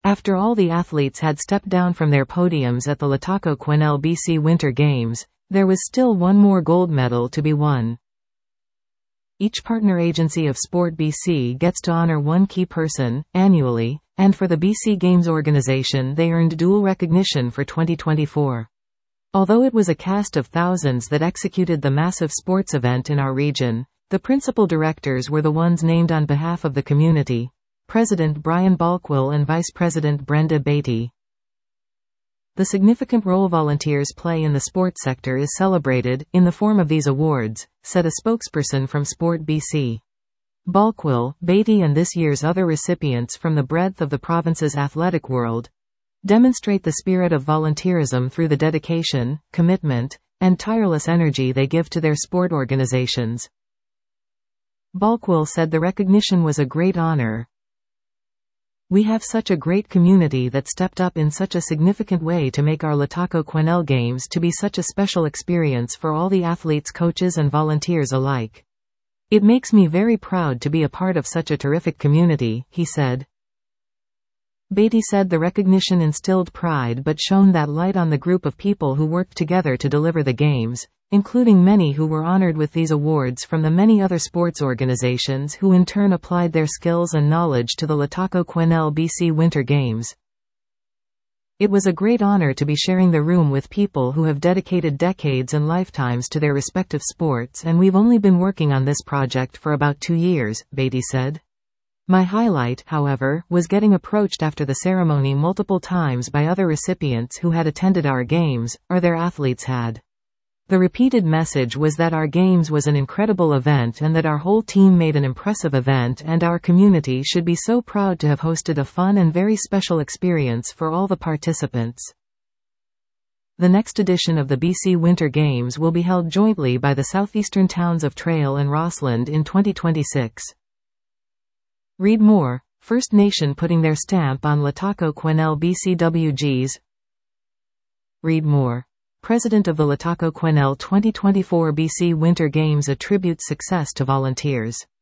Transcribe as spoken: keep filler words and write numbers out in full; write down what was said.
After all the athletes had stepped down from their podiums at the Lataco Quesnel B C Winter Games, there was still one more gold medal to be won. Each partner agency of Sport B C gets to honor one key person, annually, and for the B C Games organization they earned dual recognition for twenty twenty-four. Although it was a cast of thousands that executed the massive sports event in our region, the principal directors were the ones named on behalf of the community, President Brian Balkwill and Vice President Brenda Beatty. The significant role volunteers play in the sports sector is celebrated, in the form of these awards, said a spokesperson from Sport B C. Balkwill, Beatty and this year's other recipients from the breadth of the province's athletic world demonstrate the spirit of volunteerism through the dedication, commitment, and tireless energy they give to their sport organizations. Balkwill said the recognition was a great honor. We have such a great community that stepped up in such a significant way to make our Lataco Quesnel Games to be such a special experience for all the athletes, coaches and volunteers alike. It makes me very proud to be a part of such a terrific community, he said. Beatty said the recognition instilled pride but shone that light on the group of people who worked together to deliver the games, including many who were honored with these awards from the many other sports organizations who in turn applied their skills and knowledge to the Lataco Quesnel B C Winter Games. It was a great honor to be sharing the room with people who have dedicated decades and lifetimes to their respective sports, and we've only been working on this project for about two years, Beatty said. My highlight, however, was getting approached after the ceremony multiple times by other recipients who had attended our games, or their athletes had. The repeated message was that our games was an incredible event and that our whole team made an impressive event and our community should be so proud to have hosted a fun and very special experience for all the participants. The next edition of the B C Winter Games will be held jointly by the southeastern towns of Trail and Rossland in twenty twenty-six. Read more. First Nation putting their stamp on Lataco Quesnel B C W Gs. Read more. President of the Lataco Quesnel twenty twenty-four B C Winter Games attributes success to volunteers.